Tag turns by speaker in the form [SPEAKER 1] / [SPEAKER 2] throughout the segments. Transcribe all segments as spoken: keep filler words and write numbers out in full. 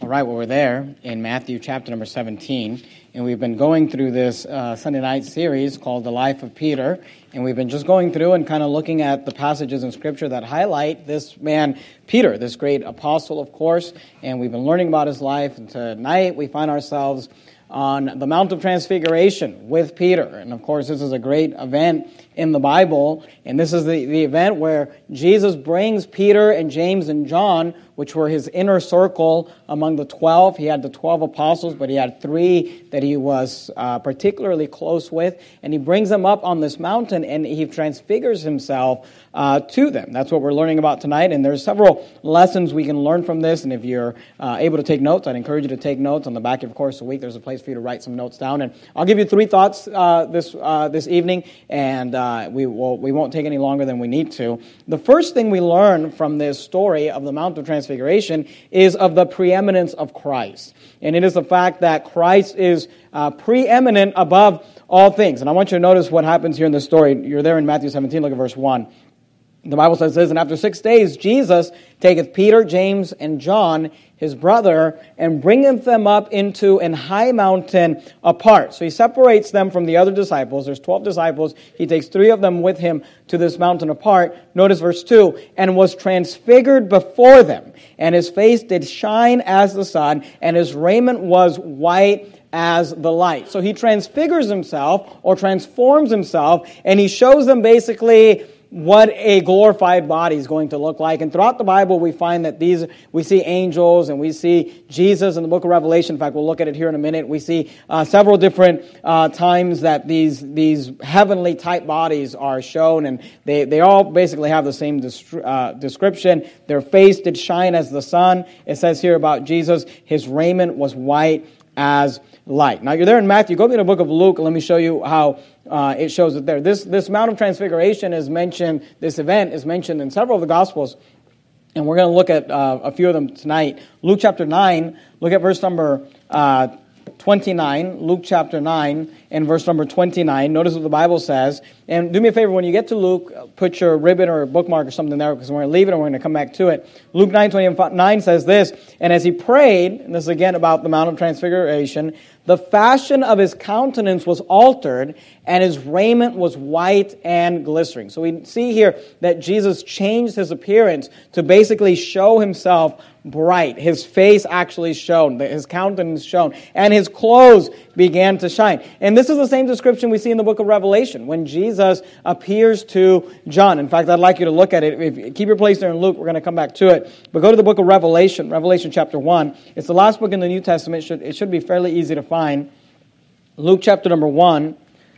[SPEAKER 1] All right, well, we're there in Matthew chapter number seventeen, and we've been going through this uh, Sunday night series called The Life of Peter, and we've been just going through and kind of looking at the passages in Scripture that highlight this man, Peter, this great apostle, of course, and we've been learning about his life, and tonight we find ourselves on the Mount of Transfiguration with Peter. And of course, this is a great event in the Bible. And this is the, the event where Jesus brings Peter and James and John, which were his inner circle among the twelve. He had the twelve apostles, but he had three that he was uh, particularly close with. And he brings them up on this mountain and he transfigures himself uh, to them. That's what we're learning about tonight. And there's several lessons we can learn from this. And if you're uh, able to take notes, I'd encourage you to take notes. On the back of Course a Week, there's a place for you to write some notes down. And I'll give you three thoughts uh, this uh, this evening, and uh, we will we won't take any longer than we need to. The first thing we learn from this story of the Mount of Transfiguration is of the preeminence of Christ. And it is the fact that Christ is uh, preeminent above all things. And I want you to notice what happens here in this story. You're there in Matthew seventeen, look at verse one. The Bible says this, and after six days Jesus taketh Peter, James, and John, his brother, and bringeth them up into an high mountain apart. So he separates them from the other disciples. There's twelve disciples. He takes three of them with him to this mountain apart. Notice verse two, and was transfigured before them, and his face did shine as the sun, and his raiment was white as the light. So he transfigures himself, or transforms himself, and he shows them basically what a glorified body is going to look like. And throughout the Bible, we find that these, we see angels and we see Jesus in the book of Revelation. In fact, we'll look at it here in a minute. We see uh, several different uh, times that these these heavenly type bodies are shown, and they, they all basically have the same distri- uh, description. Their face did shine as the sun. It says here about Jesus, his raiment was white as light. Now, you're there in Matthew. Go to the book of Luke, and let me show you how uh, it shows it there. This this Mount of Transfiguration is mentioned, this event is mentioned in several of the Gospels, and we're going to look at uh, a few of them tonight. Luke chapter nine, look at verse number uh, twenty-nine. Luke chapter nine and verse number twenty-nine. Notice what the Bible says. And do me a favor, when you get to Luke, put your ribbon or a bookmark or something there, because we're going to leave it and we're going to come back to it. Luke nine twenty-nine says this, and as he prayed, and this is again about the Mount of Transfiguration, the fashion of his countenance was altered, and his raiment was white and glistening. So we see here that Jesus changed his appearance to basically show himself bright. His face actually shone, his countenance shone, and his clothes began to shine. And this is the same description we see in the book of Revelation, when Jesus appears to John. In fact, I'd like you to look at it. If you keep your place there in Luke, we're going to come back to it. But go to the book of Revelation, Revelation chapter one. It's the last book in the New Testament. It should, it should be fairly easy to find. Luke chapter number one,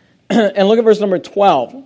[SPEAKER 1] and look at verse number twelve.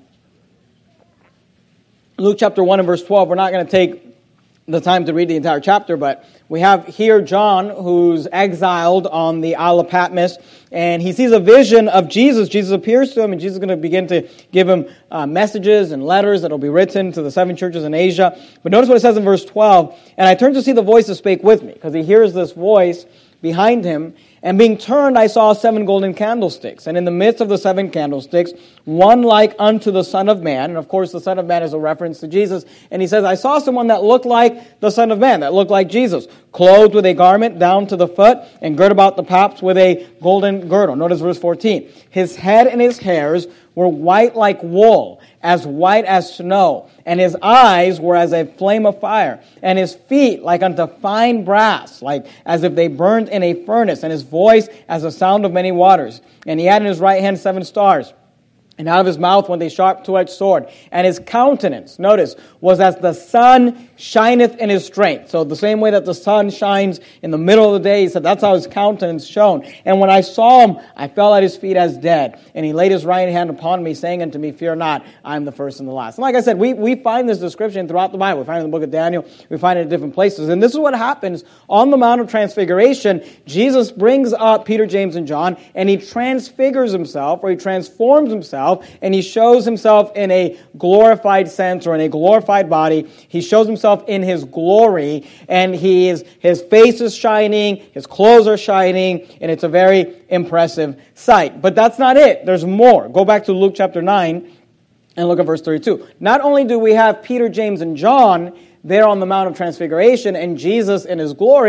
[SPEAKER 1] Luke chapter one and verse twelve. We're not going to take the time to read the entire chapter, but we have here John, who's exiled on the Isle of Patmos, and he sees a vision of Jesus. Jesus appears to him, and Jesus is going to begin to give him uh, messages and letters that will be written to the seven churches in Asia. But notice what it says in verse twelve, and I turned to see the voice that spake with me, because he hears this voice behind him, and being turned, I saw seven golden candlesticks. And in the midst of the seven candlesticks, one like unto the Son of Man. And of course, the Son of Man is a reference to Jesus. And he says, I saw someone that looked like the Son of Man, that looked like Jesus, clothed with a garment down to the foot, and girt about the paps with a golden girdle. Notice verse fourteen. His head and his hairs were white like wool, as white as snow, and his eyes were as a flame of fire, and his feet like unto fine brass, like as if they burned in a furnace, and his voice as the sound of many waters. And he had in his right hand seven stars. And out of his mouth went a sharp two-edged sword. And his countenance, notice, was as the sun shineth in his strength. So the same way that the sun shines in the middle of the day, he said that's how his countenance shone. And when I saw him, I fell at his feet as dead. And he laid his right hand upon me, saying unto me, fear not, I am the first and the last. And like I said, we, we find this description throughout the Bible. We find it in the book of Daniel. We find it in different places. And this is what happens on the Mount of Transfiguration. Jesus brings up Peter, James, and John, and he transfigures himself, or he transforms himself, and he shows himself in a glorified sense, or in a glorified body. He shows himself in his glory, and he is, his face is shining, his clothes are shining, and it's a very impressive sight. But that's not it. There's more. Go back to Luke chapter nine and look at verse thirty-two. Not only do we have Peter, James, and John there on the Mount of Transfiguration and Jesus in his glory,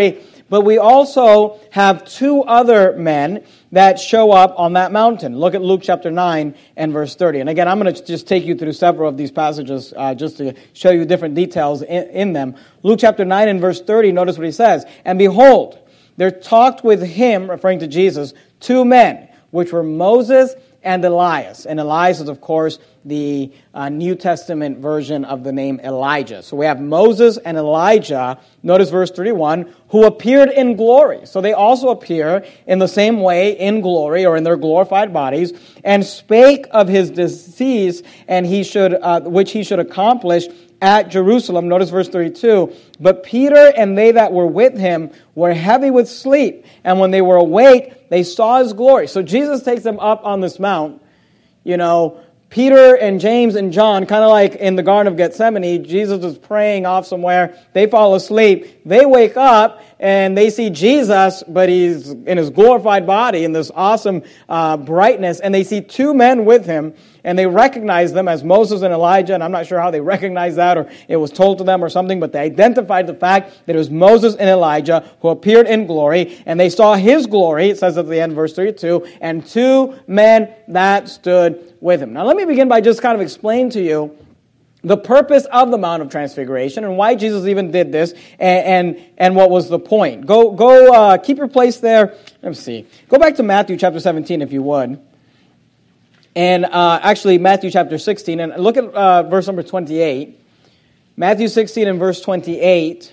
[SPEAKER 1] But we also have two other men that show up on that mountain. Look at Luke chapter nine and verse thirty. And again, I'm going to just take you through several of these passages uh, just to show you different details in, in them. Luke chapter nine and verse thirty, notice what he says. And behold, there talked with him, referring to Jesus, two men, which were Moses and Elias. And Elias is, of course, the uh, New Testament version of the name Elijah. So we have Moses and Elijah, notice verse thirty-one, who appeared in glory. So they also appear in the same way in glory, or in their glorified bodies, and spake of his decease, and he should, uh, which he should accomplish at Jerusalem. Notice verse thirty-two. But Peter and they that were with him were heavy with sleep, and when they were awake, they saw his glory. So Jesus takes them up on this mount. You know, Peter and James and John, kind of like in the Garden of Gethsemane, Jesus is praying off somewhere. They fall asleep. They wake up and they see Jesus, but he's in his glorified body in this awesome uh, brightness. And they see two men with him, and they recognize them as Moses and Elijah. And I'm not sure how they recognized that, or it was told to them or something, but they identified the fact that it was Moses and Elijah who appeared in glory, and they saw his glory, it says at the end of verse thirty-two, and two men that stood with him. Now let me begin by just kind of explaining to you the purpose of the Mount of Transfiguration and why Jesus even did this, and and, and what was the point. Go, go. Uh, keep your place there. Let me see. Go back to Matthew chapter seventeen, if you would. And uh, actually, Matthew chapter sixteen, and look at uh, verse number twenty-eight. Matthew sixteen and verse twenty-eight.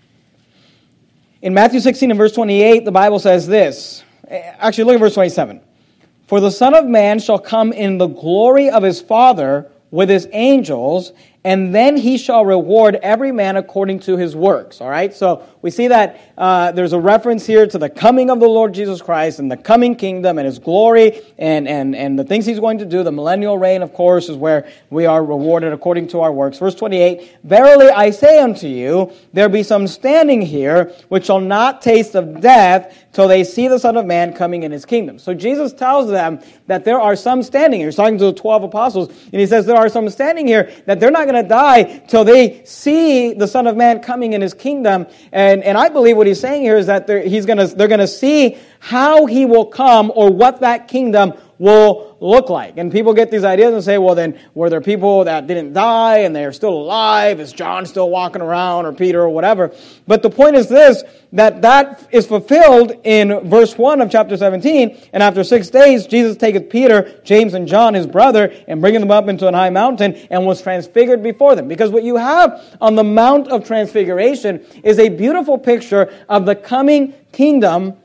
[SPEAKER 1] In Matthew sixteen and verse twenty-eight, the Bible says this. Actually, look at verse twenty-seven. For the Son of Man shall come in the glory of his Father with his angels, and then he shall reward every man according to his works. All right, so we see that uh, there's a reference here to the coming of the Lord Jesus Christ and the coming kingdom and his glory and, and, and the things he's going to do. The millennial reign, of course, is where we are rewarded according to our works. Verse twenty-eight, verily I say unto you, there be some standing here which shall not taste of death till they see the Son of Man coming in his kingdom. So Jesus tells them that there are some standing here. He's talking to the twelve apostles, and he says there are some standing here that they're not going to die till they see the Son of Man coming in his kingdom. And, and I believe what he's saying here is that they're, he's gonna, they're going to see how he will come, or what that kingdom will look like. And people get these ideas and say, well, then, were there people that didn't die and they're still alive? Is John still walking around, or Peter, or whatever? But the point is this, that that is fulfilled in verse one of chapter seventeen. And after six days, Jesus taketh Peter, James, and John, his brother, and bringing them up into an high mountain, and was transfigured before them. Because what you have on the Mount of Transfiguration is a beautiful picture of the coming kingdom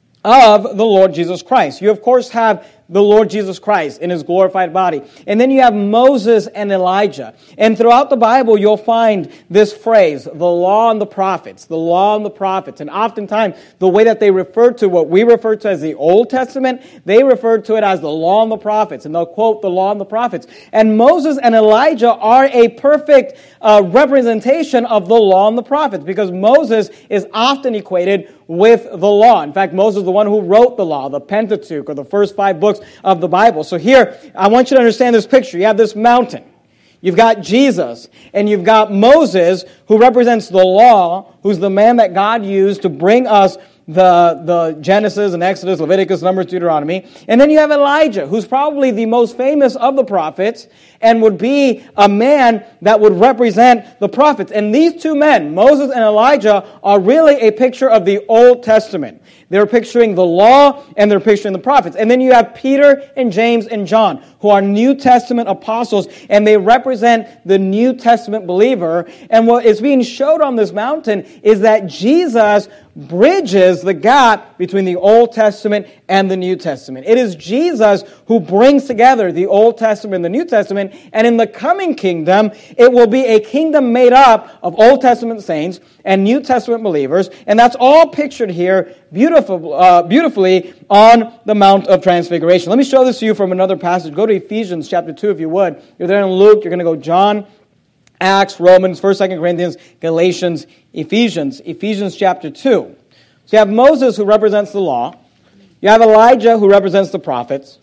[SPEAKER 1] of the Lord Jesus Christ. You, of course, have the Lord Jesus Christ in his glorified body. And then you have Moses and Elijah. And throughout the Bible, you'll find this phrase, the law and the prophets, the law and the prophets. And oftentimes, the way that they refer to what we refer to as the Old Testament, they refer to it as the law and the prophets. And they'll quote the law and the prophets. And Moses and Elijah are a perfect uh, representation of the law and the prophets, because Moses is often equated with the law. In fact, Moses is the one who wrote the law, the Pentateuch, or the first five books of the Bible. So here, I want you to understand this picture. You have this mountain. You've got Jesus, and you've got Moses, who represents the law, who's the man that God used to bring us the, the Genesis and Exodus, Leviticus, Numbers, Deuteronomy. And then you have Elijah, who's probably the most famous of the prophets, and would be a man that would represent the prophets. And these two men, Moses and Elijah, are really a picture of the Old Testament. They're picturing the law, and they're picturing the prophets. And then you have Peter and James and John, who are New Testament apostles, and they represent the New Testament believer. And what is being showed on this mountain is that Jesus bridges the gap between the Old Testament and the New Testament. It is Jesus who brings together the Old Testament and the New Testament, and in the coming kingdom, it will be a kingdom made up of Old Testament saints and New Testament believers, and that's all pictured here beautiful, uh, beautifully on the Mount of Transfiguration. Let me show this to you from another passage. Go to Ephesians chapter two, if you would. You're there in Luke, you're going to go John, Acts, Romans, First, Second Corinthians, Galatians, Ephesians. Ephesians chapter two. So you have Moses, who represents the law. You have Elijah, who represents the prophets.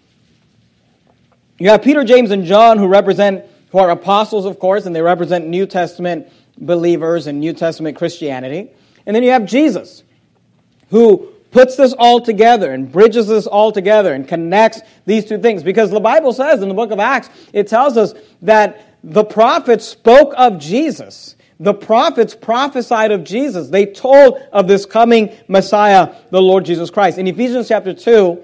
[SPEAKER 1] You have Peter, James, and John, who represent, who are apostles, of course, and they represent New Testament believers and New Testament Christianity. And then you have Jesus. who puts this all together and bridges this all together and connects these two things. Because the Bible says in the book of Acts, it tells us that the prophets spoke of Jesus. The prophets prophesied of Jesus. They told of this coming Messiah, the Lord Jesus Christ. In Ephesians chapter two,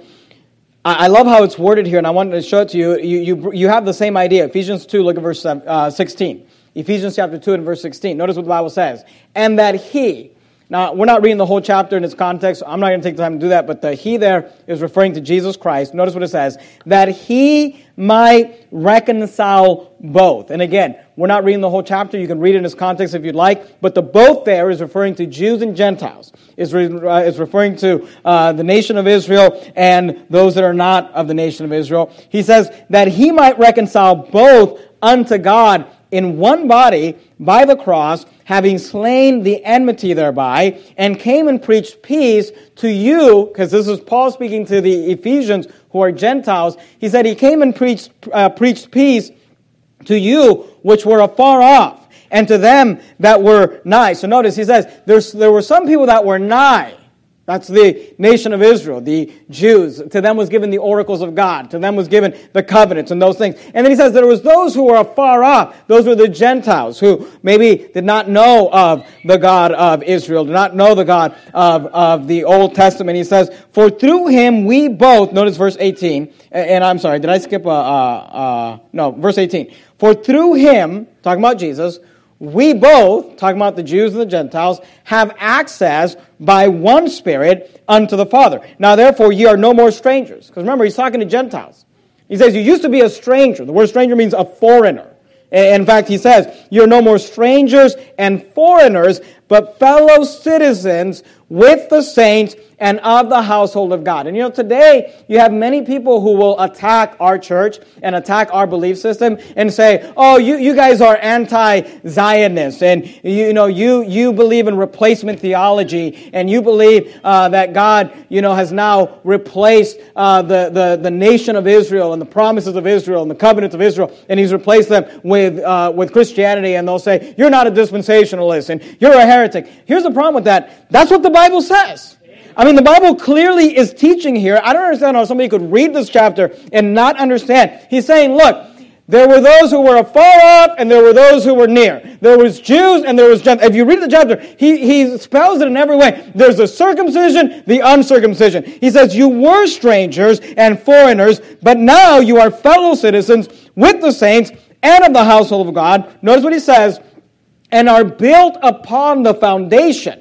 [SPEAKER 1] I love how it's worded here, and I wanted to show it to you. You, you, you have the same idea. Ephesians two, look at verse uh, sixteen. Ephesians chapter two and verse sixteen. Notice what the Bible says. And that he... Now, we're not reading the whole chapter in its context. So I'm not going to take the time to do that. But the he there is referring to Jesus Christ. Notice what it says. That he might reconcile both. And again, we're not reading the whole chapter. You can read it in its context if you'd like. But the both there is referring to Jews and Gentiles. Is re, uh, is referring to uh, the nation of Israel and those that are not of the nation of Israel. He says that he might reconcile both unto God in one body by the cross, having slain the enmity thereby, and came and preached peace to you, because this is Paul speaking to the Ephesians who are Gentiles. He said he came and preached, uh, preached peace to you which were afar off, and to them that were nigh. So notice, he says, there's, there were some people that were nigh. That's the nation of Israel, the Jews. To them was given the oracles of God. To them was given the covenants and those things. And then he says there was those who were afar off. Those were the Gentiles who maybe did not know of the God of Israel, did not know the God of, of the Old Testament. He says, for through him we both, notice verse eighteen, and I'm sorry, did I skip a, uh, uh, no, verse eighteen. For through him, talking about Jesus, we both, talking about the Jews and the Gentiles, have access by one Spirit unto the Father. Now, therefore, ye are no more strangers. Because remember, he's talking to Gentiles. He says, you used to be a stranger. The word stranger means a foreigner. In fact, he says, you're no more strangers and foreigners, but fellow citizens with the saints and of the household of God. And you know, today you have many people who will attack our church and attack our belief system and say, oh, you, you guys are anti-Zionists, and you, you know, you, you believe in replacement theology, and you believe uh, that God, you know, has now replaced uh, the, the, the nation of Israel and the promises of Israel and the covenants of Israel, and he's replaced them with, uh, with Christianity, and they'll say, you're not a dispensationalist, and you're a heretic. Here's the problem with that. That's what the Bible says. I mean, the Bible clearly is teaching here. I don't understand how somebody could read this chapter and not understand. He's saying, look, there were those who were afar off and there were those who were near. There was Jews and there was Gentiles. If you read the chapter, he, he spells it in every way. There's the circumcision, the uncircumcision. He says, you were strangers and foreigners, but now you are fellow citizens with the saints and of the household of God. Notice what he says, and are built upon the foundation.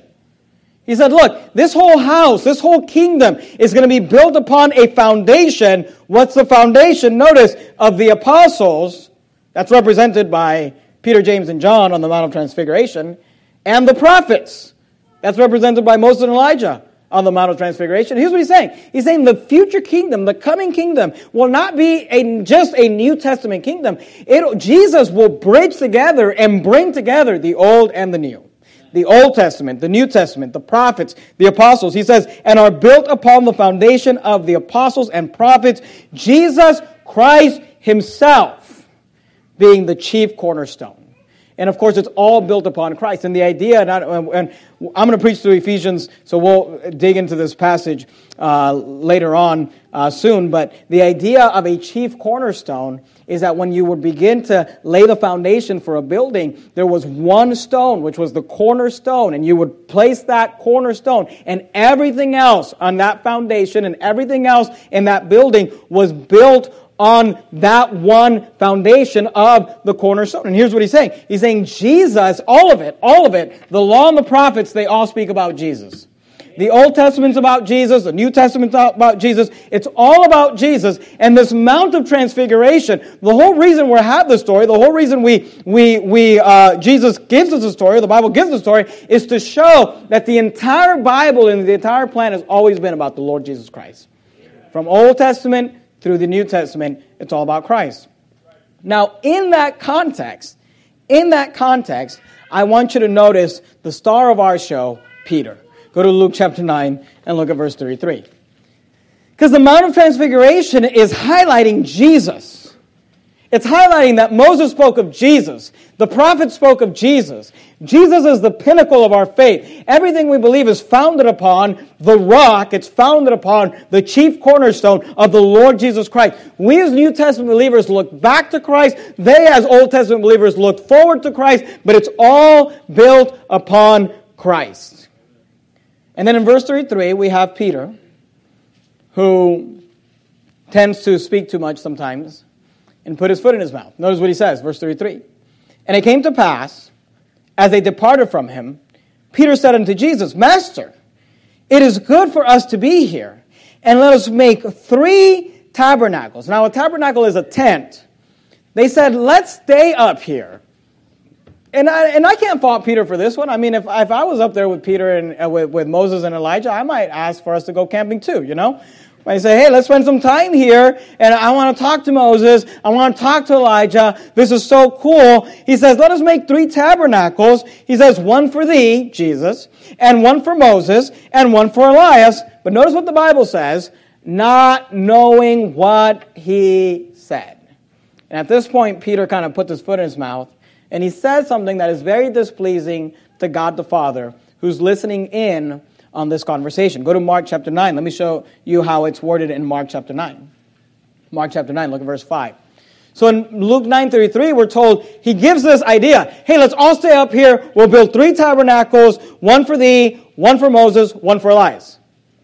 [SPEAKER 1] He said, look, this whole house, this whole kingdom is going to be built upon a foundation. What's the foundation? Notice, of the apostles, that's represented by Peter, James, and John on the Mount of Transfiguration, and the prophets, that's represented by Moses and Elijah on the Mount of Transfiguration. Here's what he's saying. He's saying the future kingdom, the coming kingdom, will not be a, just a New Testament kingdom. It, Jesus will bridge together and bring together the old and the new. The Old Testament, the New Testament, the prophets, the apostles. He says, and are built upon the foundation of the apostles and prophets, Jesus Christ himself being the chief cornerstone. And of course, it's all built upon Christ. And the idea, not, and I'm going to preach through Ephesians, so we'll dig into this passage uh, later on uh, soon. But the idea of a chief cornerstone is that when you would begin to lay the foundation for a building, there was one stone, which was the cornerstone, and you would place that cornerstone, and everything else on that foundation and everything else in that building was built on that one foundation of the cornerstone. And here's what he's saying. He's saying Jesus, all of it, all of it, the law and the prophets, they all speak about Jesus. The Old Testament's about Jesus. The New Testament's about Jesus. It's all about Jesus. And this Mount of Transfiguration, the whole reason we have this story, the whole reason we, we, we, uh, Jesus gives us a story, the Bible gives us a story, is to show that the entire Bible and the entire plan has always been about the Lord Jesus Christ. From Old Testament through the New Testament, it's all about Christ. Now, in that context, in that context, I want you to notice the star of our show, Peter. Go to Luke chapter nine and look at verse thirty-three. Because the Mount of Transfiguration is highlighting Jesus. It's highlighting that Moses spoke of Jesus. The prophets spoke of Jesus. Jesus is the pinnacle of our faith. Everything we believe is founded upon the rock. It's founded upon the chief cornerstone of the Lord Jesus Christ. We as New Testament believers look back to Christ. They as Old Testament believers look forward to Christ. But it's all built upon Christ. And then in verse thirty-three, we have Peter, who tends to speak too much sometimes, and put his foot in his mouth. Notice what he says, verse thirty-three. And it came to pass, as they departed from him, Peter said unto Jesus, Master, it is good for us to be here, and let us make three tabernacles. Now, a tabernacle is a tent. They said, let's stay up here. And I, and I can't fault Peter for this one. I mean, if, if I was up there with Peter and uh, with, with Moses and Elijah, I might ask for us to go camping too, you know? I say, hey, let's spend some time here, and I want to talk to Moses. I want to talk to Elijah. This is so cool. He says, let us make three tabernacles. He says, one for thee, Jesus, and one for Moses, and one for Elias. But notice what the Bible says, not knowing what he said. And at this point, Peter kind of puts his foot in his mouth, and he says something that is very displeasing to God the Father, who's listening in on this conversation. Go to Mark chapter nine. Let me show you how it's worded in Mark chapter nine. Mark chapter nine, look at verse five. So in Luke nine thirty-three, we're told, he gives this idea, hey, let's all stay up here. We'll build three tabernacles, one for thee, one for Moses, one for Elias.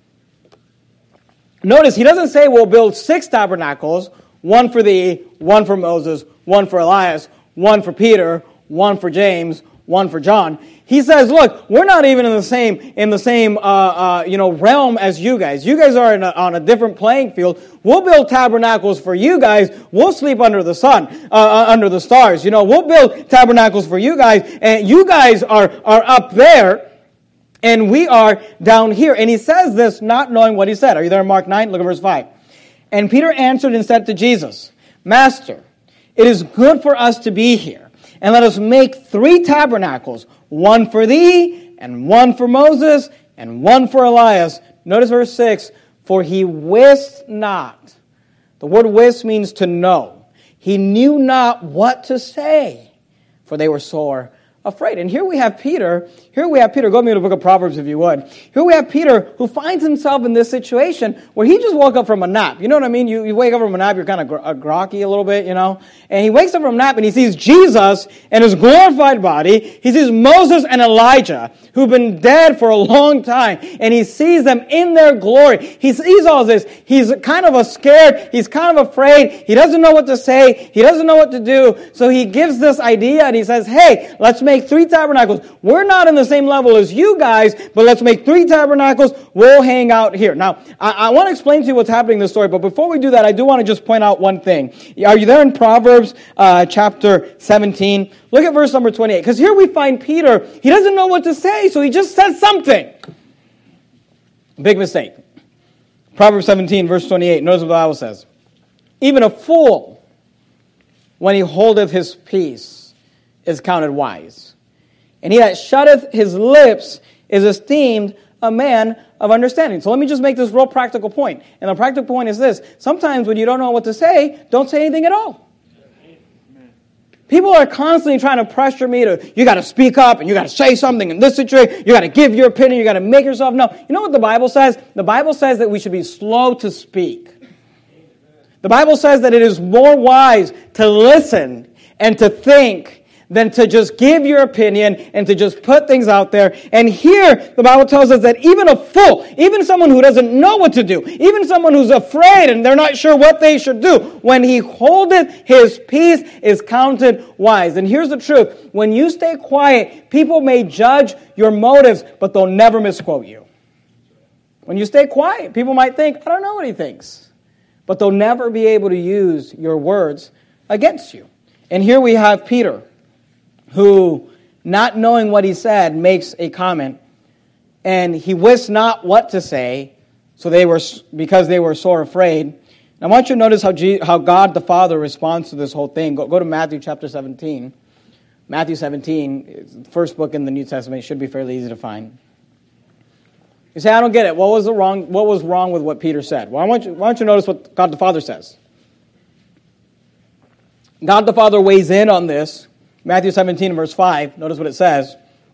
[SPEAKER 1] Notice, he doesn't say we'll build six tabernacles, one for thee, one for Moses, one for Elias, one for Peter, one for James, one for John. He says, look, we're not even in the same in the same uh, uh, you know realm as you guys. You guys are in a, on a different playing field. We'll build tabernacles for you guys. We'll sleep under the sun, uh, uh, under the stars. You know, we'll build tabernacles for you guys, and you guys are are up there, and we are down here. And he says this not knowing what he said. Are you there in Mark nine? Look at verse five. And Peter answered and said to Jesus, Master, it is good for us to be here. And let us make three tabernacles, one for thee, and one for Moses, and one for Elias. Notice verse six, for he wist not. The word wist means to know. He knew not what to say, for they were sore afraid. And here we have Peter, here we have Peter, go with me to the book of Proverbs if you would. Here we have Peter who finds himself in this situation where he just woke up from a nap. You know what I mean? You, you wake up from a nap, you're kind of gr- uh, groggy a little bit, you know? And he wakes up from a nap and he sees Jesus and his glorified body. He sees Moses and Elijah who've been dead for a long time. And he sees them in their glory. He sees all this. He's kind of a scared. He's kind of afraid. He doesn't know what to say. He doesn't know what to do. So he gives this idea and he says, hey, let's make three tabernacles. We're not in the same level as you guys, but let's make three tabernacles. We'll hang out here. Now, I, I want to explain to you what's happening in this story, but before we do that, I do want to just point out one thing. Are you there in Proverbs uh, chapter seventeen? Look at verse number twenty-eight, because here we find Peter. He doesn't know what to say, so he just says something. Big mistake. Proverbs seventeen, verse twenty-eight. Notice what the Bible says. Even a fool, when he holdeth his peace, is counted wise. And he that shutteth his lips is esteemed a man of understanding. So let me just make this real practical point. And the practical point is this. Sometimes when you don't know what to say, don't say anything at all. People are constantly trying to pressure me to, you got to speak up and you got to say something in this situation. You got to give your opinion. You got to make yourself know. You know what the Bible says? The Bible says that we should be slow to speak. The Bible says that it is more wise to listen and to think than to just give your opinion and to just put things out there. And here, the Bible tells us that even a fool, even someone who doesn't know what to do, even someone who's afraid and they're not sure what they should do, when he holdeth his peace is counted wise. And here's the truth. When you stay quiet, people may judge your motives, but they'll never misquote you. When you stay quiet, people might think, I don't know what he thinks. But they'll never be able to use your words against you. And here we have Peter, who, not knowing what he said, makes a comment, and he wist not what to say, so they were because they were sore afraid. And I want you to notice how G, how God the Father responds to this whole thing. Go, go to Matthew chapter seventeen. Matthew seventeen, first book in the New Testament, should be fairly easy to find. You say, I don't get it. What was the wrong? What was wrong with what Peter said? Well, I want you, why don't you notice what God the Father says? God the Father weighs in on this. Matthew seventeen, verse five. Notice what it says.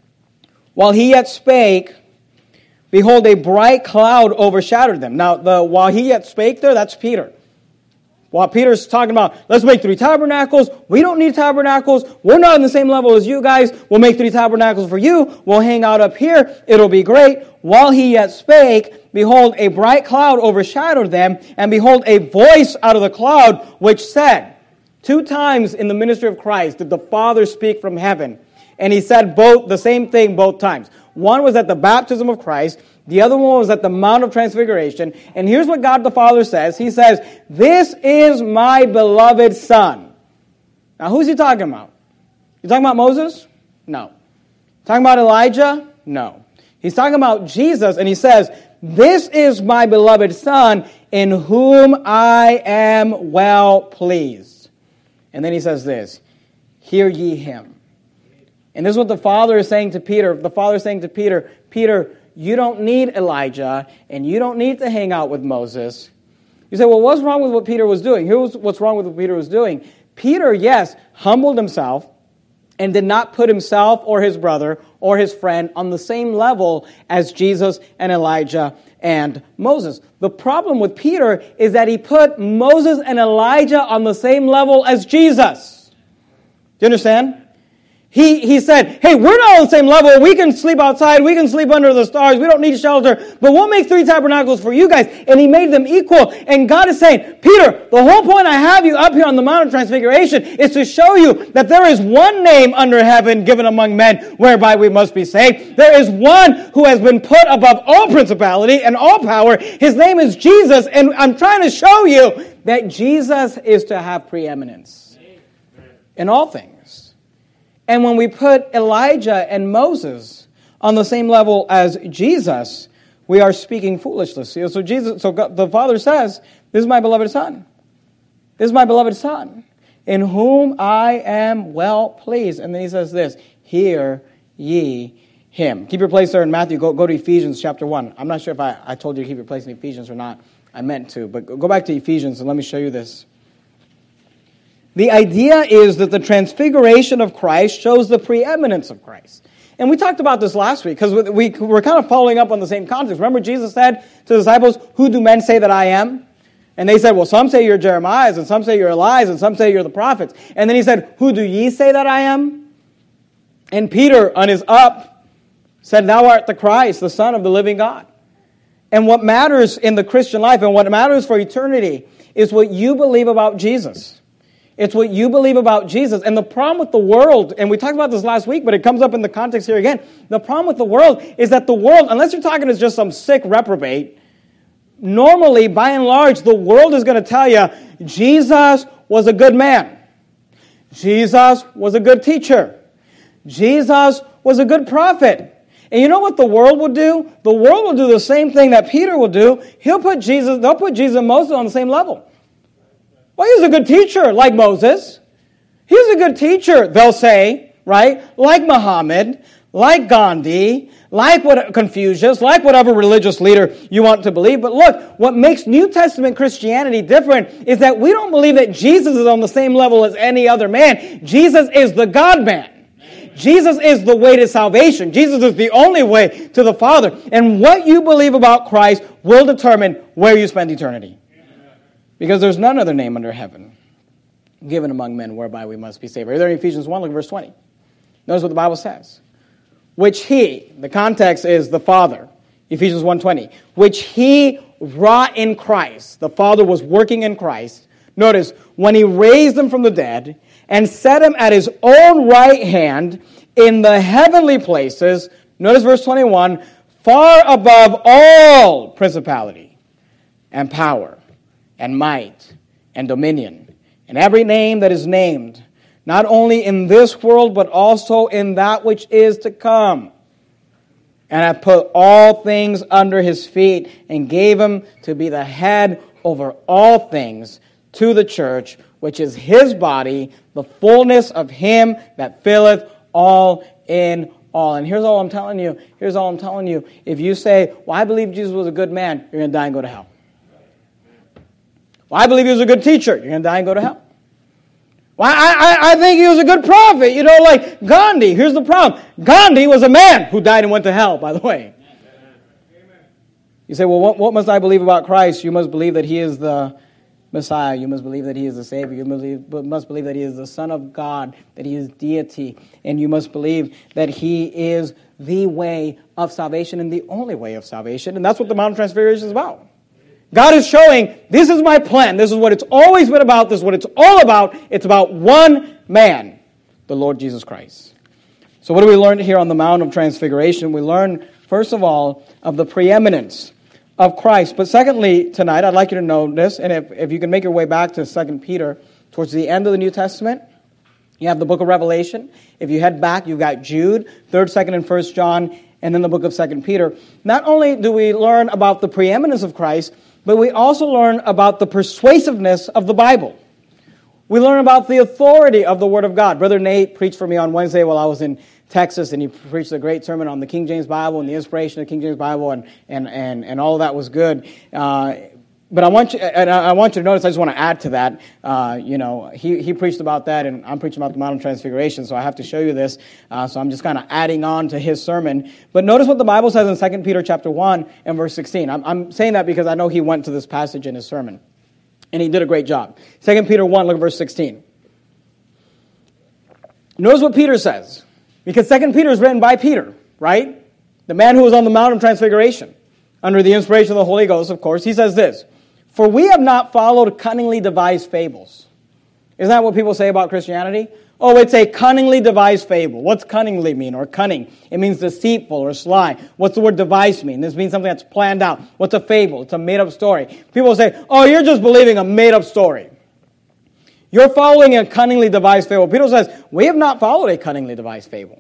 [SPEAKER 1] While he yet spake, behold, a bright cloud overshadowed them. Now, the while he yet spake there, that's Peter. While Peter's talking about, let's make three tabernacles. We don't need tabernacles. We're not on the same level as you guys. We'll make three tabernacles for you. We'll hang out up here. It'll be great. While he yet spake, behold, a bright cloud overshadowed them, and behold, a voice out of the cloud which said, two times in the ministry of Christ did the Father speak from heaven. And he said both the same thing both times. One was at the baptism of Christ. The other one was at the Mount of Transfiguration. And here's what God the Father says. He says, this is my beloved Son. Now, who's he talking about? You talking about Moses? No. Talking about Elijah? No. He's talking about Jesus, and he says, this is my beloved Son, in whom I am well pleased. And then he says this, hear ye him. And this is what the Father is saying to Peter. The Father is saying to Peter, Peter, you don't need Elijah, and you don't need to hang out with Moses. You say, well, what's wrong with what Peter was doing? Here's what's wrong with what Peter was doing. Peter, yes, humbled himself and did not put himself or his brother or his friend on the same level as Jesus and Elijah and Moses. The problem with Peter is that he put Moses and Elijah on the same level as Jesus. Do you understand? He he said, hey, we're not on the same level. We can sleep outside. We can sleep under the stars. We don't need shelter. But we'll make three tabernacles for you guys. And he made them equal. And God is saying, Peter, the whole point I have you up here on the Mount of Transfiguration is to show you that there is one name under heaven given among men whereby we must be saved. There is one who has been put above all principality and all power. His name is Jesus. And I'm trying to show you that Jesus is to have preeminence in all things. And when we put Elijah and Moses on the same level as Jesus, we are speaking foolishness. So Jesus, so God, the Father says, this is my beloved Son. This is my beloved Son, in whom I am well pleased. And then he says this, hear ye him. Keep your place there in Matthew. Go, go to Ephesians chapter one. I'm not sure if I, I told you to keep your place in Ephesians or not. I meant to. But go back to Ephesians and let me show you this. The idea is that the transfiguration of Christ shows the preeminence of Christ. And we talked about this last week because we were kind of following up on the same context. Remember Jesus said to the disciples, who do men say that I am? And they said, well, some say you're Jeremiah, and some say you're Elijah, and some say you're the prophets. And then he said, who do ye say that I am? And Peter, on his up, said, thou art the Christ, the Son of the living God. And what matters in the Christian life and what matters for eternity is what you believe about Jesus. It's what you believe about Jesus. And the problem with the world, and we talked about this last week, but it comes up in the context here again. The problem with the world is that the world, unless you're talking as just some sick reprobate, normally, by and large, the world is going to tell you, Jesus was a good man. Jesus was a good teacher. Jesus was a good prophet. And you know what the world will do? The world will do the same thing that Peter will do. He'll put Jesus, they'll put Jesus and Moses on the same level. Well, he was a good teacher, like Moses. He was a good teacher, they'll say, right? Like Muhammad, like Gandhi, like what Confucius, like whatever religious leader you want to believe. But look, what makes New Testament Christianity different is that we don't believe that Jesus is on the same level as any other man. Jesus is the God-man. Jesus is the way to salvation. Jesus is the only way to the Father. And what you believe about Christ will determine where you spend eternity. Because there's none other name under heaven given among men whereby we must be saved. Right there in Ephesians one, look at verse twenty. Notice what the Bible says. Which he, the context is the Father, Ephesians one twenty, which he wrought in Christ. The Father was working in Christ. Notice, when he raised him from the dead and set him at his own right hand in the heavenly places. Notice verse twenty-one, far above all principality and power and might, and dominion, and every name that is named, not only in this world, but also in that which is to come. And I put all things under his feet, and gave him to be the head over all things to the church, which is his body, the fullness of him that filleth all in all. And here's all I'm telling you. Here's all I'm telling you. If you say, well, I believe Jesus was a good man, you're going to die and go to hell. Well, I believe he was a good teacher. You're going to die and go to hell. Well, I, I, I think he was a good prophet. You know, like Gandhi. Here's the problem. Gandhi was a man who died and went to hell, by the way. You say, well, what, what must I believe about Christ? You must believe that he is the Messiah. You must believe that he is the Savior. You must believe, must believe that he is the Son of God, that he is deity. And you must believe that he is the way of salvation and the only way of salvation. And that's what the Mount of Transfiguration is about. God is showing, this is my plan. This is what it's always been about. This is what it's all about. It's about one man, the Lord Jesus Christ. So what do we learn here on the Mount of Transfiguration? We learn, first of all, of the preeminence of Christ. But secondly, tonight, I'd like you to know this, and if, if you can make your way back to Second Peter, towards the end of the New Testament, you have the book of Revelation. If you head back, you've got Jude, third, second, and first John, and then the book of Second Peter. Not only do we learn about the preeminence of Christ, but we also learn about the persuasiveness of the Bible. We learn about the authority of the Word of God. Brother Nate preached for me on Wednesday while I was in Texas, and he preached a great sermon on the King James Bible and the inspiration of the King James Bible, and and and, and all of that was good. Uh, but I want you, and I want you to notice. I just want to add to that. Uh, you know, he he preached about that, and I'm preaching about the Mount of Transfiguration, so I have to show you this. Uh, so I'm just kind of adding on to his sermon. But notice what the Bible says in Second Peter chapter one and verse sixteen. I'm, I'm saying that because I know he went to this passage in his sermon, and he did a great job. Second Peter one, look at verse sixteen. Notice what Peter says. Because Second Peter is written by Peter, right? The man who was on the Mount of Transfiguration, under the inspiration of the Holy Ghost, of course. He says this, "For we have not followed cunningly devised fables." Isn't that what people say about Christianity? Oh, it's a cunningly devised fable. What's cunningly mean, or cunning? It means deceitful or sly. What's the word devised mean? This means something that's planned out. What's a fable? It's a made-up story. People say, oh, you're just believing a made-up story. You're following a cunningly devised fable. Peter says, we have not followed a cunningly devised fable.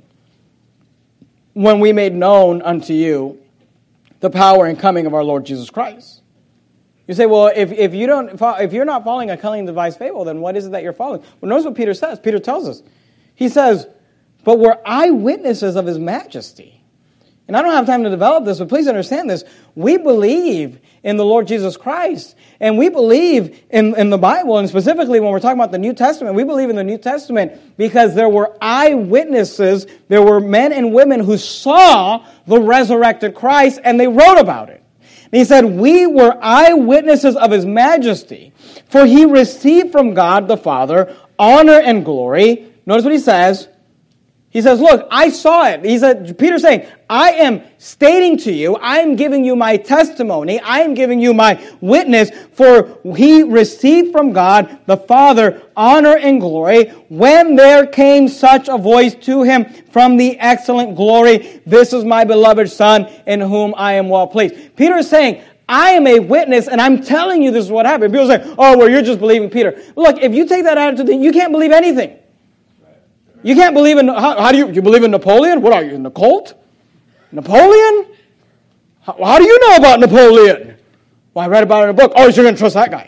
[SPEAKER 1] When we made known unto you the power and coming of our Lord Jesus Christ. You say, well, if, if, you don't, if you're not following a cunningly devised fable, then what is it that you're following? Well, notice what Peter says. Peter tells us. He says, but we're eyewitnesses of his majesty. And I don't have time to develop this, but please understand this. We believe in the Lord Jesus Christ, and we believe in, in the Bible, and specifically when we're talking about the New Testament, we believe in the New Testament because there were eyewitnesses, there were men and women who saw the resurrected Christ, and they wrote about it. And he said, we were eyewitnesses of his majesty, for he received from God the Father honor and glory. Notice what he says. He says, look, I saw it. He said, Peter's saying, I am stating to you, I am giving you my testimony, I am giving you my witness, for he received from God the Father honor and glory when there came such a voice to him from the excellent glory, this is my beloved Son in whom I am well pleased. Peter is saying, I am a witness, and I'm telling you this is what happened. People say, oh, well, you're just believing Peter. Look, if you take that attitude, then you can't believe anything. You can't believe in, how, how do you, you believe in Napoleon? What are you, in the cult? Napoleon? How, how do you know about Napoleon? Well, I read about it in a book. Oh, you're going to trust that guy.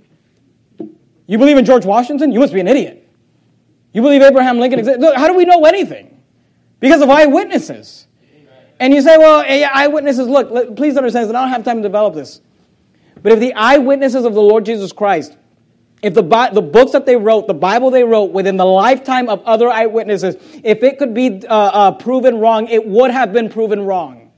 [SPEAKER 1] You believe in George Washington? You must be an idiot. You believe Abraham Lincoln existed? Look, how do we know anything? Because of eyewitnesses. And you say, well, eyewitnesses, look, please understand this, and I don't have time to develop this. But if the eyewitnesses of the Lord Jesus Christ, if the the books that they wrote, the Bible they wrote within the lifetime of other eyewitnesses, if it could be uh, uh, proven wrong, it would have been proven wrong.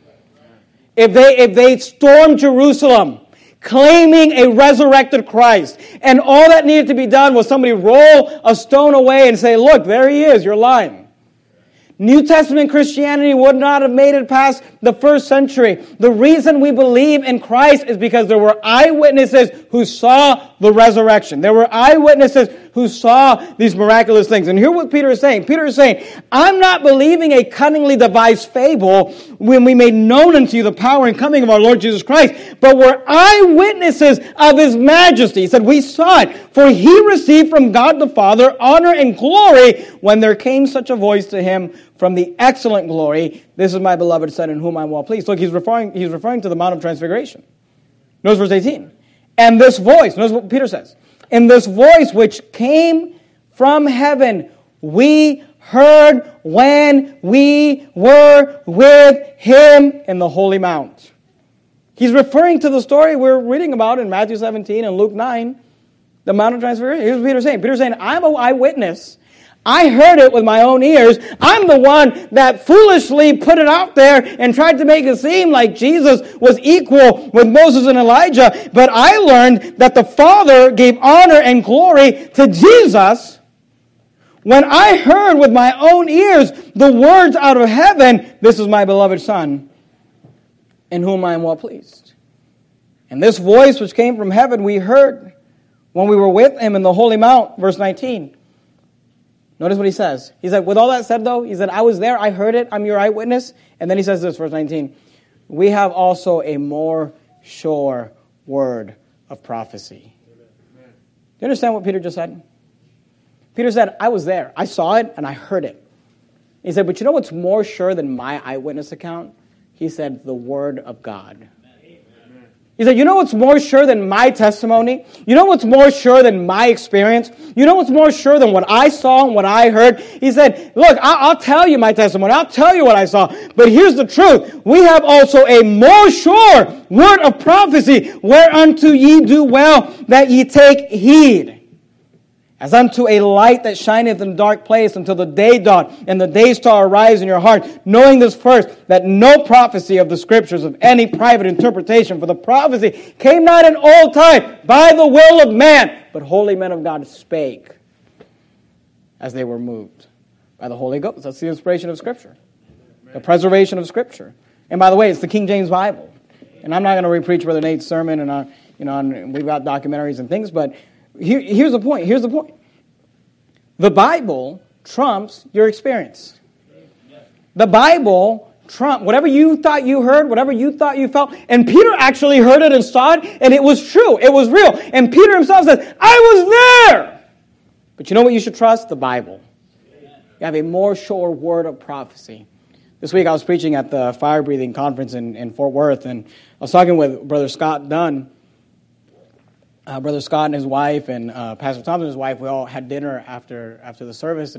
[SPEAKER 1] If they if they stormed Jerusalem claiming a resurrected Christ, and all that needed to be done was somebody roll a stone away and say, look, there he is, you're lying. New Testament Christianity would not have made it past the first century. The reason we believe in Christ is because there were eyewitnesses who saw the resurrection. There were eyewitnesses who saw these miraculous things. And here's what Peter is saying. Peter is saying, I'm not believing a cunningly devised fable when we made known unto you the power and coming of our Lord Jesus Christ, but we're eyewitnesses of his majesty. He said, we saw it, for he received from God the Father honor and glory when there came such a voice to him from the excellent glory, this is my beloved Son in whom I am well pleased. Look, he's referring, he's referring to the Mount of Transfiguration. Notice verse eighteen. And this voice, notice what Peter says. And this voice which came from heaven, we heard when we were with him in the holy mount. He's referring to the story we're reading about in Matthew seventeen and Luke nine, The Mount of Transfiguration. Here's what Peter's saying. Peter's saying, I'm an eyewitness. I heard it with my own ears. I'm the one that foolishly put it out there and tried to make it seem like Jesus was equal with Moses and Elijah. But I learned that the Father gave honor and glory to Jesus when I heard with my own ears the words out of heaven, this is my beloved Son, in whom I am well pleased. And this voice which came from heaven we heard when we were with him in the Holy Mount, verse nineteen. Notice what he says. He said, with all that said though, he said, I was there, I heard it, I'm your eyewitness. And then he says this, verse nineteen, we have also a more sure word of prophecy. Amen. Do you understand what Peter just said? Peter said, I was there, I saw it, and I heard it. He said, but you know what's more sure than my eyewitness account? He said, the word of God. He said, you know what's more sure than my testimony? You know what's more sure than my experience? You know what's more sure than what I saw and what I heard? He said, look, I'll, I'll tell you my testimony. I'll tell you what I saw. But here's the truth. We have also a more sure word of prophecy, whereunto ye do well that ye take heed. As unto a light that shineth in a dark place until the day dawn and the day star arise in your heart, knowing this first, that no prophecy of the Scriptures of any private interpretation, for the prophecy came not in old time by the will of man, but holy men of God spake as they were moved by the Holy Ghost. That's the inspiration of Scripture, the preservation of Scripture. And by the way, it's the King James Bible. And I'm not going to re-preach Brother Nate's sermon, and uh, you know, and we've got documentaries and things, but Here, here's the point. Here's the point. The Bible trumps your experience. The Bible trumps whatever you thought you heard, whatever you thought you felt. And Peter actually heard it and saw it, and it was true. It was real. And Peter himself said, I was there. But you know what you should trust? The Bible. You have a more sure word of prophecy. This week I was preaching at the Fire Breathing Conference in, in Fort Worth, and I was talking with Brother Scott Dunn. Uh, Brother Scott and his wife and uh, Pastor Thompson and his wife, we all had dinner after after the service. And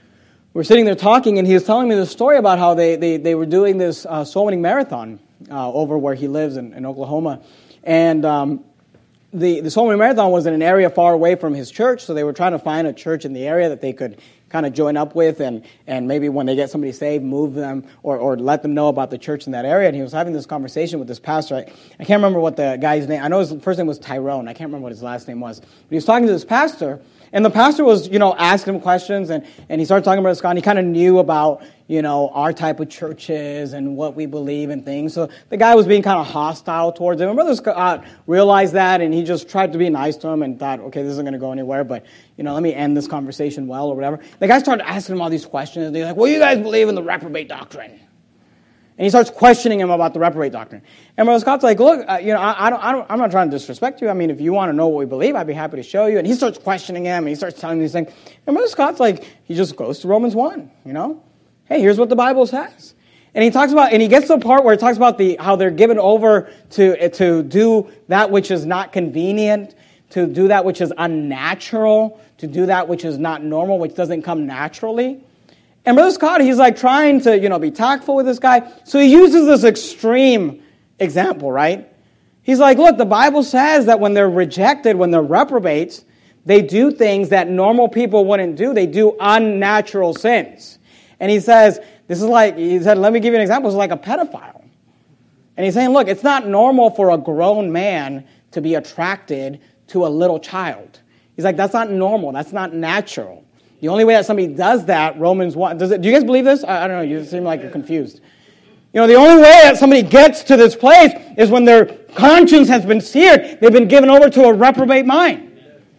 [SPEAKER 1] we were sitting there talking, and he was telling me the story about how they, they, they were doing this uh, soul winning marathon uh, over where he lives in, in Oklahoma. And um, the, the soul winning marathon was in an area far away from his church, so they were trying to find a church in the area that they could kind of join up with, and, and maybe when they get somebody saved, move them or, or let them know about the church in that area. And he was having this conversation with this pastor. I, I can't remember what the guy's name, I know his first name was Tyrone. I can't remember what his last name was. But he was talking to this pastor, and the pastor was, you know, asking him questions, and, and he started talking about Scott, and he kind of knew about, you know, our type of churches and what we believe and things. So the guy was being kind of hostile towards him. And Brother Scott realized that, and he just tried to be nice to him and thought, okay, this isn't going to go anywhere, but, you know, let me end this conversation well or whatever. The guy started asking him all these questions. And they're like, well, you guys believe in the reprobate doctrine. And he starts questioning him about the reprobate doctrine. And Brother Scott's like, look, uh, you know, I, I don't, I don't, I'm not trying to disrespect you. I mean, if you want to know what we believe, I'd be happy to show you. And he starts questioning him, and he starts telling him these things. And Brother Scott's like, he just goes to Romans one, you know. Hey, here's what the Bible says. And he talks about, and he gets to the part where he talks about the how they're given over to, to do that which is not convenient, to do that which is unnatural, to do that which is not normal, which doesn't come naturally. And Brother Scott, he's like trying to, you know, be tactful with this guy. So he uses this extreme example, right? He's like, look, the Bible says that when they're rejected, when they're reprobates, they do things that normal people wouldn't do. They do unnatural sins. And he says, this is like, he said, let me give you an example. It's like a pedophile. And he's saying, look, it's not normal for a grown man to be attracted to a little child. He's like, that's not normal. That's not natural. The only way that somebody does that, Romans one, does it, do you guys believe this? I, I don't know, you seem like you're confused. You know, the only way that somebody gets to this place is when their conscience has been seared. They've been given over to a reprobate mind.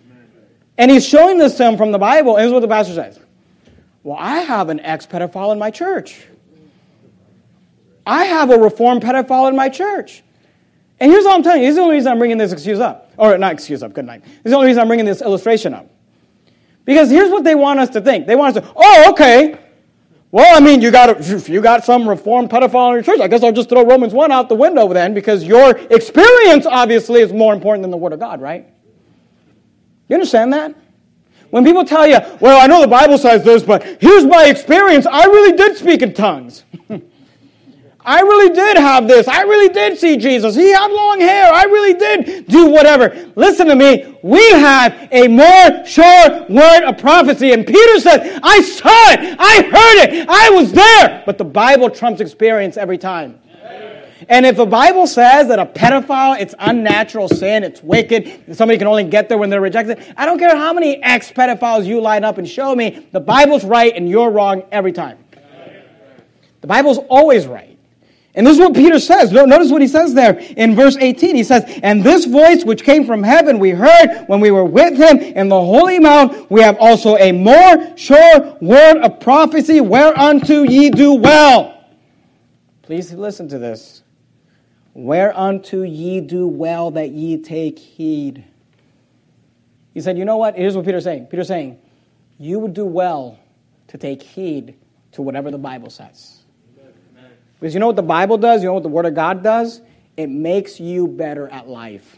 [SPEAKER 1] And he's showing this to him from the Bible, and here's what the pastor says. Well, I have an ex-pedophile in my church. I have a reformed pedophile in my church. And here's all I'm telling you. Here's the only reason I'm bringing this excuse up. Or not excuse up, good night. This is the only reason I'm bringing this illustration up. Because here's what they want us to think. They want us to, oh, okay. Well, I mean, you got a, you got some reformed pedophile in your church. I guess I'll just throw Romans one out the window then, because your experience, obviously, is more important than the Word of God, right? You understand that? When people tell you, well, I know the Bible says this, but here's my experience. I really did speak in tongues. I really did have this. I really did see Jesus. He had long hair. I really did do whatever. Listen to me. We have a more sure word of prophecy. And Peter said, I saw it. I heard it. I was there. But the Bible trumps experience every time. And if the Bible says that a pedophile, it's unnatural sin, it's wicked, somebody can only get there when they're rejected, I don't care how many ex-pedophiles you line up and show me, the Bible's right and you're wrong every time. The Bible's always right. And this is what Peter says. Notice what he says there in verse eighteen. He says, and this voice which came from heaven we heard when we were with him in the holy mount, we have also a more sure word of prophecy, whereunto ye do well. Please listen to this. Whereunto ye do well that ye take heed. He said, you know what? Here's what Peter's saying. Peter's saying, you would do well to take heed to whatever the Bible says. Because you know what the Bible does? You know what the Word of God does? It makes you better at life.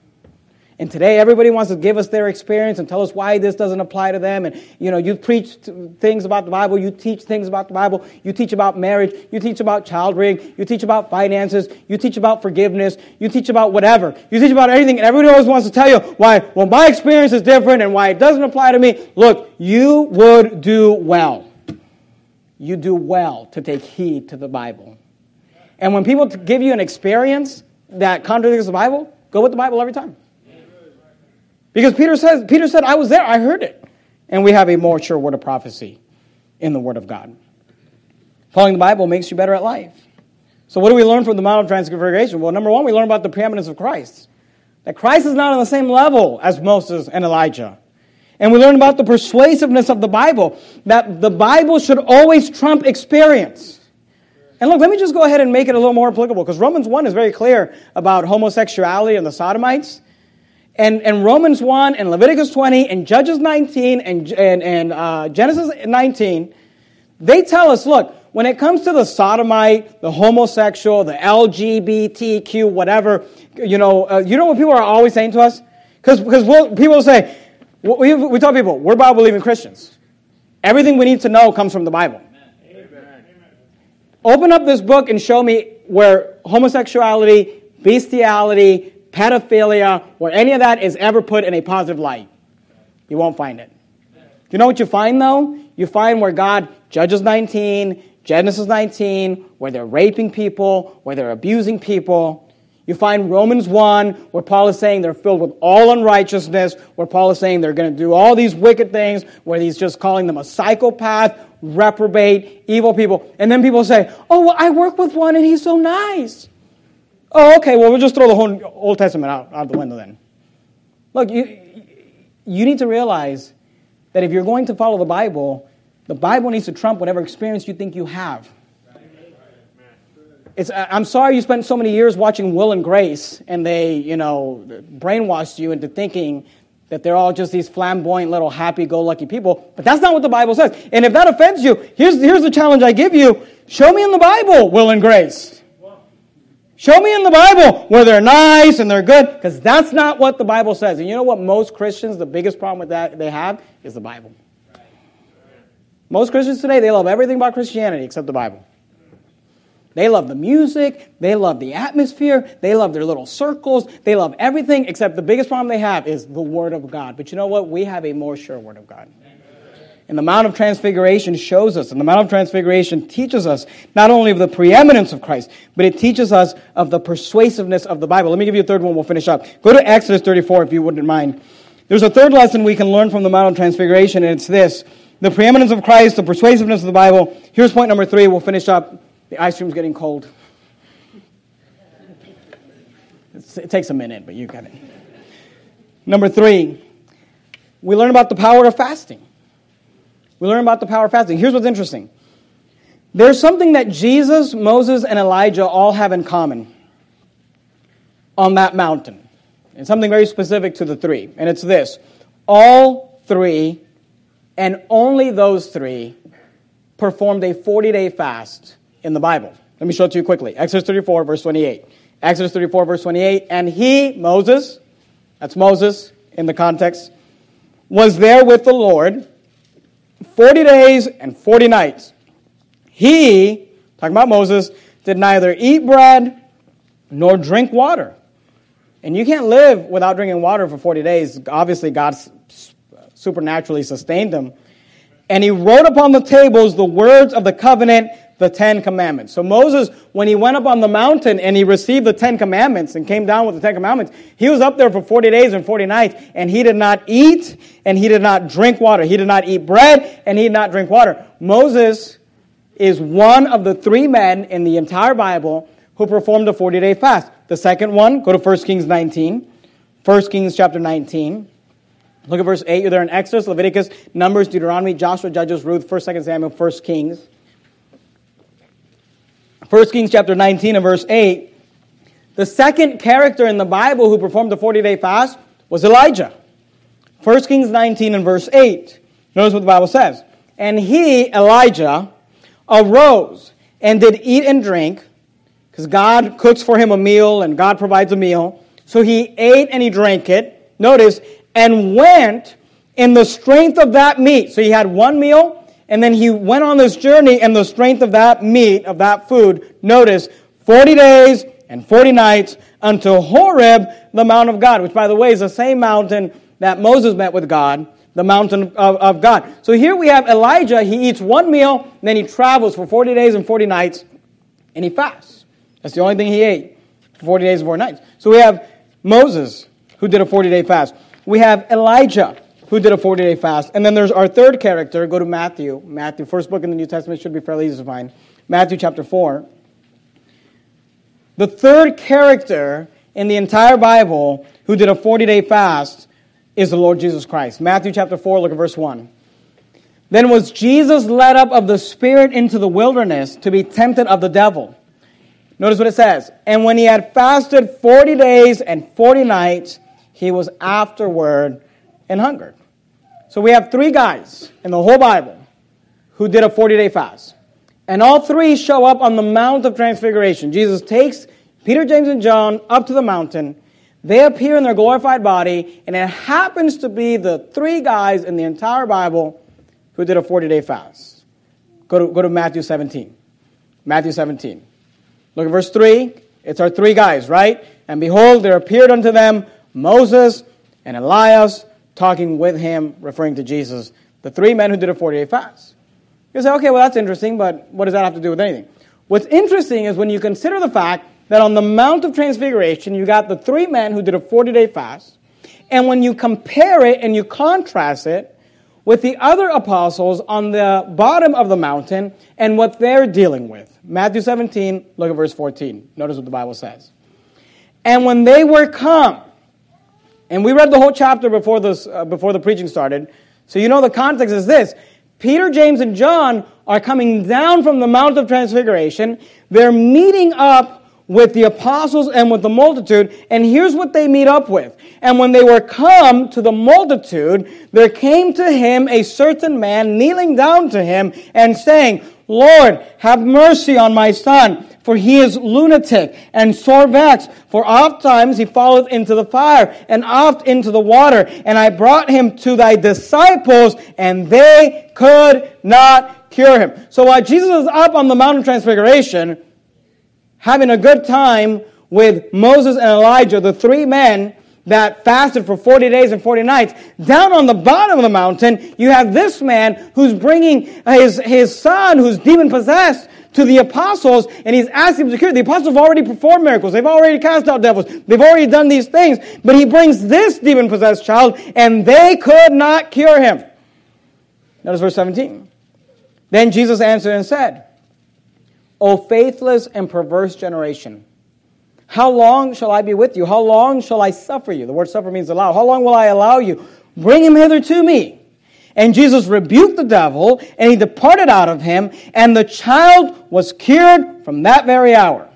[SPEAKER 1] And today everybody wants to give us their experience and tell us why this doesn't apply to them. And, you know, you preach things about the Bible. You teach things about the Bible. You teach about marriage. You teach about child rearing. You teach about finances. You teach about forgiveness. You teach about whatever. You teach about everything. And everybody always wants to tell you why, well, my experience is different and why it doesn't apply to me. Look, you would do well. You do well to take heed to the Bible. And when people give you an experience that contradicts the Bible, go with the Bible every time. Because Peter says, Peter said, I was there, I heard it. And we have a more sure word of prophecy in the Word of God. Following the Bible makes you better at life. So what do we learn from the Mount of Transfiguration? Well, number one, we learn about the preeminence of Christ. That Christ is not on the same level as Moses and Elijah. And we learn about the persuasiveness of the Bible. That the Bible should always trump experience. And look, let me just go ahead and make it a little more applicable. Because Romans one is very clear about homosexuality and the Sodomites. And, and Romans one and Leviticus twenty and Judges nineteen and, and, and uh, Genesis nineteen, they tell us, look, when it comes to the sodomite, the homosexual, the L G B T Q, whatever, you know, uh, you know what people are always saying to us? Because because we'll, people say, we, we tell people, we're Bible-believing Christians. Everything we need to know comes from the Bible. Amen. Open up this book and show me where homosexuality, bestiality, pedophilia, or any of that is ever put in a positive light. You won't find it. You know what you find, though? You find where God, Judges nineteen, Genesis nineteen, where they're raping people, where they're abusing people. You find Romans one, where Paul is saying they're filled with all unrighteousness, where Paul is saying they're going to do all these wicked things, where he's just calling them a psychopath, reprobate, evil people. And then people say, oh, well, I work with one and he's so nice. Oh, okay, well, we'll just throw the whole Old Testament out, out the window then. Look, you, you need to realize that if you're going to follow the Bible, the Bible needs to trump whatever experience you think you have. It's, I'm sorry you spent so many years watching Will and Grace, and they, you know, brainwashed you into thinking that they're all just these flamboyant little happy-go-lucky people, but that's not what the Bible says. And if that offends you, here's, here's the challenge I give you. Show me in the Bible Will and Grace. Show me in the Bible where they're nice and they're good, because that's not what the Bible says. And you know what most Christians, the biggest problem with that they have is the Bible. Most Christians today, they love everything about Christianity except the Bible. They love the music, they love the atmosphere, they love their little circles, they love everything except the biggest problem they have is the Word of God. But you know what? We have a more sure Word of God. And the Mount of Transfiguration shows us, and the Mount of Transfiguration teaches us not only of the preeminence of Christ, but it teaches us of the persuasiveness of the Bible. Let me give you a third one, we'll finish up. Go to Exodus thirty-four if you wouldn't mind. There's a third lesson we can learn from the Mount of Transfiguration, and it's this. The preeminence of Christ, the persuasiveness of the Bible. Here's point number three, we'll finish up. The ice cream's getting cold. It's, it takes a minute, but you got it. Number three, we learn about the power of fasting. We learn about the power of fasting. Here's what's interesting. There's something that Jesus, Moses, and Elijah all have in common on that mountain. It's something very specific to the three. And it's this. All three, and only those three, performed a forty-day fast in the Bible. Let me show it to you quickly. Exodus thirty-four, verse twenty-eight. Exodus thirty-four, verse twenty-eight. And he, Moses, that's Moses in the context, was there with the Lord forty days and forty nights. He, talking about Moses, did neither eat bread nor drink water. And you can't live without drinking water for forty days. Obviously, God supernaturally sustained him. And he wrote upon the tables the words of the covenant, the Ten Commandments. So Moses, when he went up on the mountain and he received the Ten Commandments and came down with the Ten Commandments, he was up there for forty days and forty nights, and he did not eat and he did not drink water. He did not eat bread and he did not drink water. Moses is one of the three men in the entire Bible who performed a forty-day fast. The second one, go to First Kings nineteen. First Kings chapter nineteen. Look at verse eight. You're there in Exodus, Leviticus, Numbers, Deuteronomy, Joshua, Judges, Ruth, First, Second Samuel, First Kings. First Kings chapter nineteen and verse eight. The second character in the Bible who performed the forty-day fast was Elijah. First Kings nineteen and verse eight. Notice what the Bible says. And he, Elijah, arose and did eat and drink, because God cooks for him a meal and God provides a meal. So he ate and he drank it. Notice, and went in the strength of that meat. So he had one meal, and then he went on this journey in the strength of that meat, of that food. Notice, forty days and forty nights until Horeb, the Mount of God, which, by the way, is the same mountain that Moses met with God, the mountain of, of God. So here we have Elijah. He eats one meal, and then he travels for forty days and forty nights, and he fasts. That's the only thing he ate for forty days and forty nights. So we have Moses, who did a forty-day fast. We have Elijah, who did a forty-day fast. And then there's our third character. Go to Matthew. Matthew, first book in the New Testament, should be fairly easy to find. Matthew chapter four. The third character in the entire Bible who did a forty-day fast is the Lord Jesus Christ. Matthew chapter four, look at verse one. Then was Jesus led up of the Spirit into the wilderness to be tempted of the devil. Notice what it says. And when he had fasted forty days and forty nights, he was afterward and hungered. So we have three guys in the whole Bible who did a forty-day fast. And all three show up on the Mount of Transfiguration. Jesus takes Peter, James, and John up to the mountain. They appear in their glorified body, and it happens to be the three guys in the entire Bible who did a forty-day fast. Go to, go to Matthew seventeen. Matthew seventeen. Look at verse three. It's our three guys, right? And behold, there appeared unto them Moses and Elias talking with him, referring to Jesus, the three men who did a forty-day fast. You say, okay, well, that's interesting, but what does that have to do with anything? What's interesting is when you consider the fact that on the Mount of Transfiguration, you got the three men who did a forty-day fast, and when you compare it and you contrast it with the other apostles on the bottom of the mountain and what they're dealing with. Matthew seventeen, look at verse fourteen. Notice what the Bible says. And when they were come, and we read the whole chapter before this, uh, before the preaching started, so you know the context is this. Peter, James, and John are coming down from the Mount of Transfiguration. They're meeting up with the apostles and with the multitude, and here's what they meet up with. And when they were come to the multitude, there came to him a certain man kneeling down to him and saying, Lord, have mercy on my son, for he is lunatic and sore vexed. For oft times he falleth into the fire, and oft into the water. And I brought him to thy disciples, and they could not cure him. So while Jesus is up on the Mount of Transfiguration, having a good time with Moses and Elijah, the three men that fasted for forty days and forty nights, down on the bottom of the mountain, you have this man who's bringing his, his son, who's demon-possessed, to the apostles, and he's asking them to cure. The apostles have already performed miracles. They've already cast out devils. They've already done these things. But he brings this demon-possessed child, and they could not cure him. Notice verse seventeen. Then Jesus answered and said, O faithless and perverse generation, how long shall I be with you? How long shall I suffer you? The word suffer means allow. How long will I allow you? Bring him hither to me. And Jesus rebuked the devil, and he departed out of him, and the child was cured from that very hour.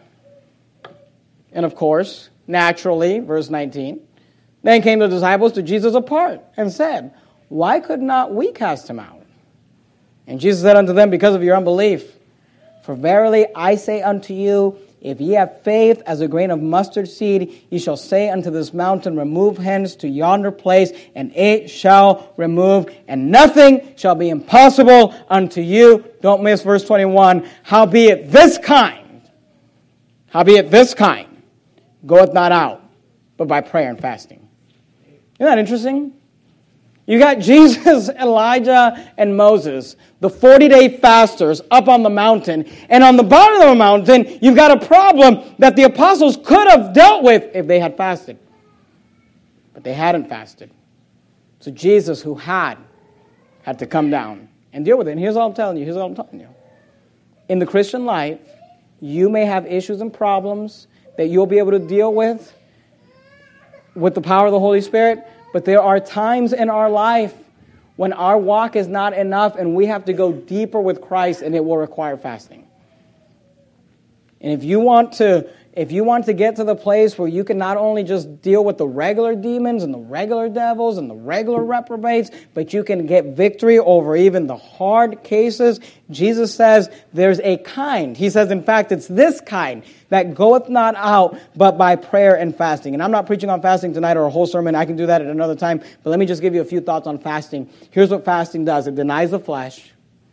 [SPEAKER 1] And of course, naturally, verse nineteen, then came the disciples to Jesus apart, and said, Why could not we cast him out? And Jesus said unto them, Because of your unbelief. For verily I say unto you, if ye have faith as a grain of mustard seed, ye shall say unto this mountain, Remove hence to yonder place, and it shall remove, and nothing shall be impossible unto you. Don't miss verse twenty-one. Howbeit this kind Howbeit this kind goeth not out, but by prayer and fasting. Isn't that interesting? You got Jesus, Elijah, and Moses, the forty-day fasters up on the mountain. And on the bottom of the mountain, you've got a problem that the apostles could have dealt with if they had fasted. But they hadn't fasted. So Jesus, who had, had to come down and deal with it. And here's all I'm telling you. Here's all I'm telling you. In the Christian life, you may have issues and problems that you'll be able to deal with with the power of the Holy Spirit. But there are times in our life when our walk is not enough and we have to go deeper with Christ, and it will require fasting. And if you want to, if you want to get to the place where you can not only just deal with the regular demons and the regular devils and the regular reprobates, but you can get victory over even the hard cases, Jesus says there's a kind. He says, in fact, it's this kind that goeth not out but by prayer and fasting. And I'm not preaching on fasting tonight or a whole sermon. I can do that at another time. But let me just give you a few thoughts on fasting. Here's what fasting does. It denies the flesh.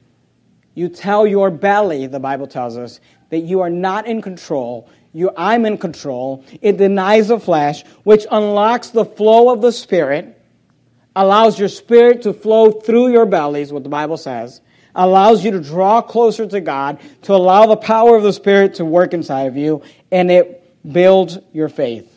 [SPEAKER 1] You tell your belly, the Bible tells us, that you are not in control. You, I'm in control. It denies the flesh, which unlocks the flow of the Spirit, allows your spirit to flow through your bellies, what the Bible says, allows you to draw closer to God, to allow the power of the Spirit to work inside of you, and it builds your faith.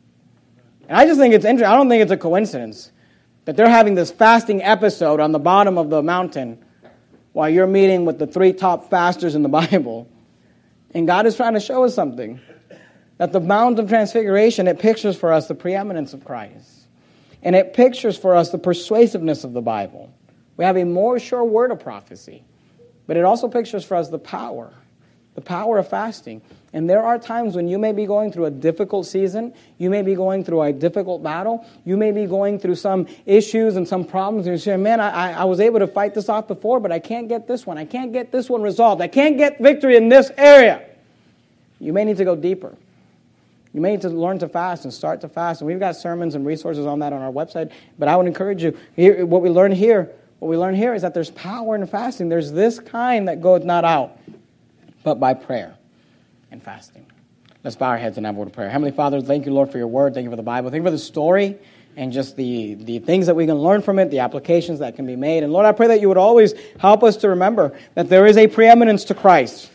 [SPEAKER 1] And I just think it's interesting. I don't think it's a coincidence that they're having this fasting episode on the bottom of the mountain while you're meeting with the three top fasters in the Bible. And God is trying to show us something. That the Mount of Transfiguration, it pictures for us the preeminence of Christ. And it pictures for us the persuasiveness of the Bible. We have a more sure word of prophecy. But it also pictures for us the power. The power of fasting. And there are times when you may be going through a difficult season. You may be going through a difficult battle. You may be going through some issues and some problems. And you're saying, man, I, I was able to fight this off before, but I can't get this one. I can't get this one resolved. I can't get victory in this area. You may need to go deeper. You may need to learn to fast and start to fast. And we've got sermons and resources on that on our website. But I would encourage you, here, what we learn here, what we learn here is that there's power in fasting. There's this kind that goeth not out, but by prayer and fasting. Let's bow our heads and have a word of prayer. Heavenly Father, thank you, Lord, for your word. Thank you for the Bible. Thank you for the story and just the, the things that we can learn from it, the applications that can be made. And Lord, I pray that you would always help us to remember that there is a preeminence to Christ,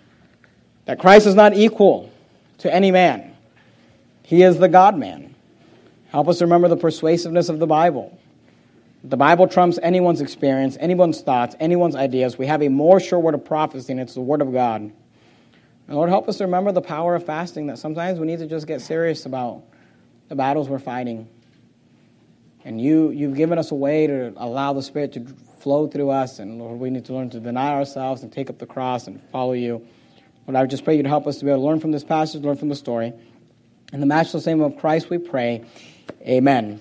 [SPEAKER 1] that Christ is not equal to any man. He is the God-man. Help us remember the persuasiveness of the Bible. The Bible trumps anyone's experience, anyone's thoughts, anyone's ideas. We have a more sure word of prophecy, and it's the Word of God. And Lord, help us remember the power of fasting, that sometimes we need to just get serious about the battles we're fighting. And you, you've given us a way to allow the Spirit to flow through us, and Lord, we need to learn to deny ourselves and take up the cross and follow you. Lord, I just pray you to help us to be able to learn from this passage, learn from the story. In the matchless name of Christ we pray. Amen.